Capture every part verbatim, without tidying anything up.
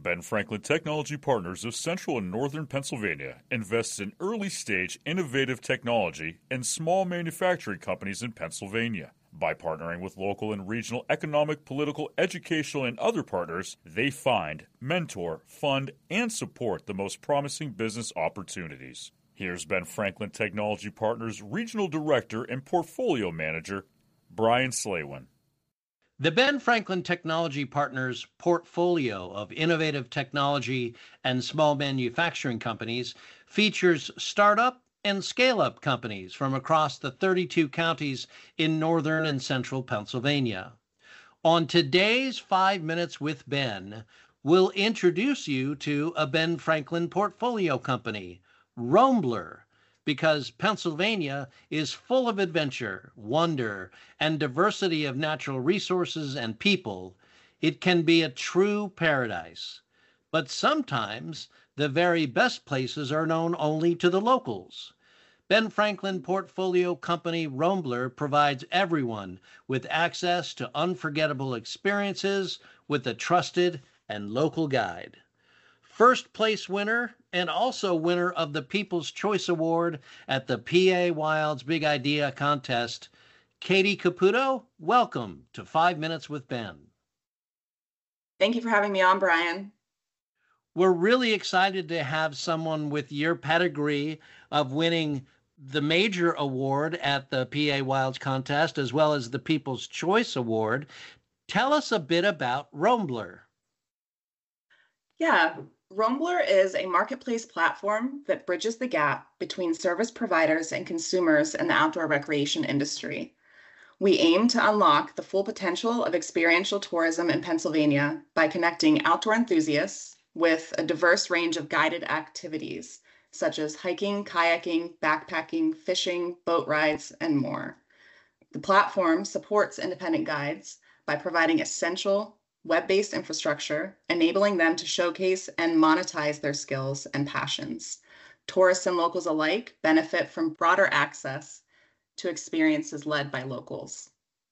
Ben Franklin Technology Partners of Central and Northern Pennsylvania invests in early-stage innovative technology and small manufacturing companies in Pennsylvania. By partnering with local and regional economic, political, educational, and other partners, they find, mentor, fund, and support the most promising business opportunities. Here's Ben Franklin Technology Partners Regional Director and Portfolio Manager, Brian Slaywin. The Ben Franklin Technology Partners portfolio of innovative technology and small manufacturing companies features startup and scale-up companies from across the thirty-two counties in northern and central Pennsylvania. On today's Five Minutes with Ben, we'll introduce you to a Ben Franklin portfolio company, Roembler, because Pennsylvania is full of adventure, wonder, and diversity of natural resources and people. It can be a true paradise. But sometimes the very best places are known only to the locals. Ben Franklin Portfolio Company Roembler provides everyone with access to unforgettable experiences with a trusted and local guide. First place winner and also winner of the People's Choice Award at the P A Wilds Big Idea Contest, Katie Caputo, welcome to Five Minutes with Ben. Thank you for having me on, Brian. We're really excited to have someone with your pedigree of winning the major award at the P A Wilds Contest as well as the People's Choice Award. Tell us a bit about Roembler. Yeah, Roembler is a marketplace platform that bridges the gap between service providers and consumers in the outdoor recreation industry. We aim to unlock the full potential of experiential tourism in Pennsylvania by connecting outdoor enthusiasts with a diverse range of guided activities, such as hiking, kayaking, backpacking, fishing, boat rides, and more. The platform supports independent guides by providing essential web-based infrastructure, enabling them to showcase and monetize their skills and passions. Tourists and locals alike benefit from broader access to experiences led by locals.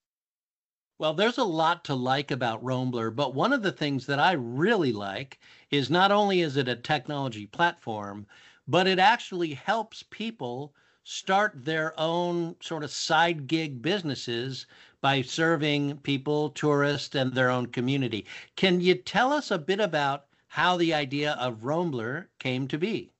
Well, there's a lot to like about Roembler, but one of the things that I really like is not only is it a technology platform, but it actually helps people start their own sort of side gig businesses by serving people, tourists, and their own community. Can you tell us a bit about how the idea of Roembler came to be?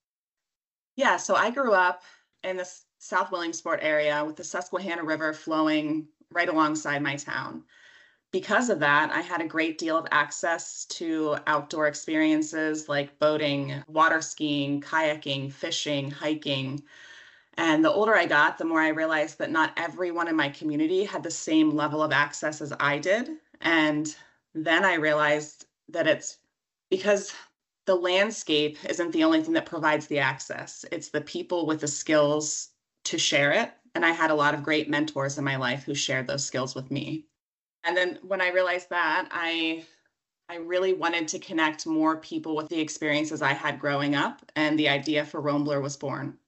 Yeah, so I grew up in the South Williamsport area with the Susquehanna River flowing right alongside my town. Because of that, I had a great deal of access to outdoor experiences like boating, water skiing, kayaking, fishing, hiking. And the older I got, the more I realized that not everyone in my community had the same level of access as I did. And then I realized that it's because the landscape isn't the only thing that provides the access. It's the people with the skills to share it. And I had a lot of great mentors in my life who shared those skills with me. And then when I realized that, I I really wanted to connect more people with the experiences I had growing up, and the idea for Roembler was born.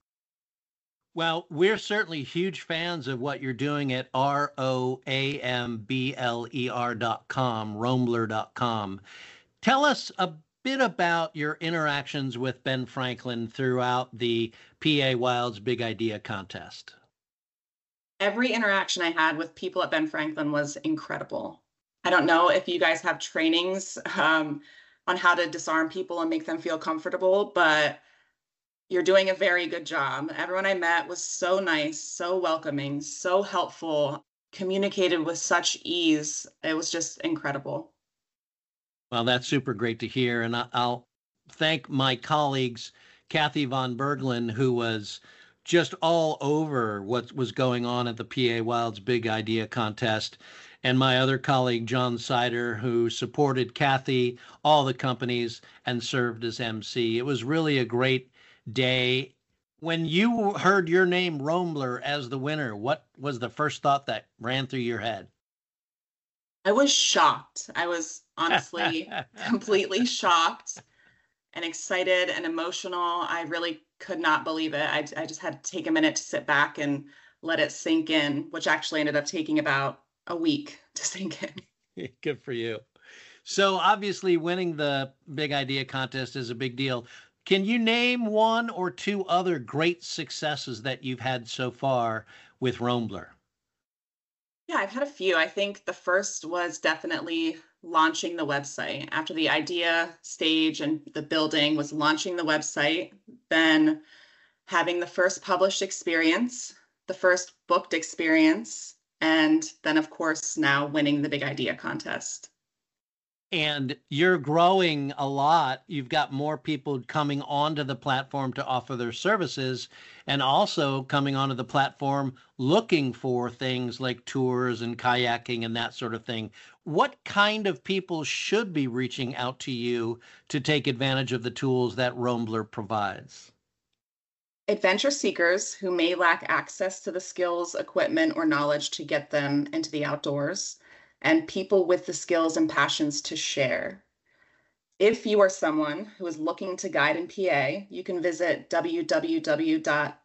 Well, we're certainly huge fans of what you're doing at R O A M B L E R dot com, Roembler dot com. Tell us a bit about your interactions with Ben Franklin throughout the P A Wilds Big Idea Contest. Every interaction I had with people at Ben Franklin was incredible. I don't know if you guys have trainings um, on how to disarm people and make them feel comfortable, but you're doing a very good job. Everyone I met was so nice, so welcoming, so helpful, communicated with such ease. It was just incredible. Well, that's super great to hear. And I'll thank my colleagues, Kathy Von Berglund, who was just all over what was going on at the P A Wilds Big Idea Contest, and my other colleague, John Sider, who supported Kathy, all the companies, and served as M C. It was really a great day. When you heard your name, Roembler, as the winner, what was the first thought that ran through your head? I was shocked. I was honestly completely shocked and excited and emotional. I really could not believe it. I, I just had to take a minute to sit back and let it sink in, which actually ended up taking about a week to sink in. Good for you. So obviously winning the Big Idea Contest is a big deal. Can you name one or two other great successes that you've had so far with Roambler? Yeah, I've had a few. I think the first was definitely launching the website. After the idea stage and the building was launching the website, then having the first published experience, the first booked experience, and then, of course, now winning the Big Idea Contest. And you're growing a lot. You've got more people coming onto the platform to offer their services and also coming onto the platform looking for things like tours and kayaking and that sort of thing. What kind of people should be reaching out to you to take advantage of the tools that Roambler provides? Adventure seekers who may lack access to the skills, equipment, or knowledge to get them into the outdoors, and people with the skills and passions to share. If you are someone who is looking to guide in P A, you can visit w w w dot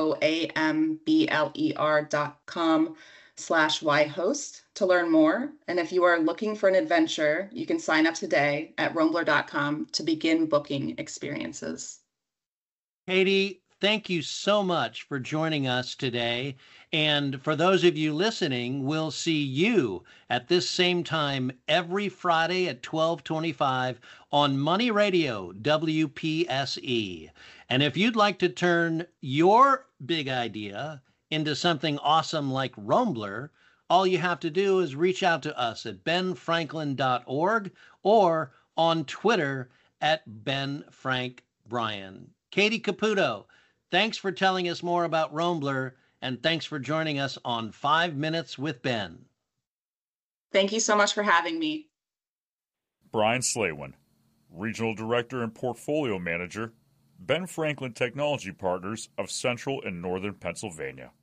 roambler dot com slash yhost to learn more. And if you are looking for an adventure, you can sign up today at roambler dot com to begin booking experiences. Katie, thank you so much for joining us today. And for those of you listening, we'll see you at this same time every Friday at twelve twenty-five on Money Radio, W P S E. And if you'd like to turn your big idea into something awesome like Roambler, all you have to do is reach out to us at ben franklin dot org or on Twitter at benfrankbrian. Katie Caputo, thanks for telling us more about Roambler, and thanks for joining us on Five Minutes with Ben. Thank you so much for having me. Brian Slaywin, Regional Director and Portfolio Manager, Ben Franklin Technology Partners of Central and Northern Pennsylvania.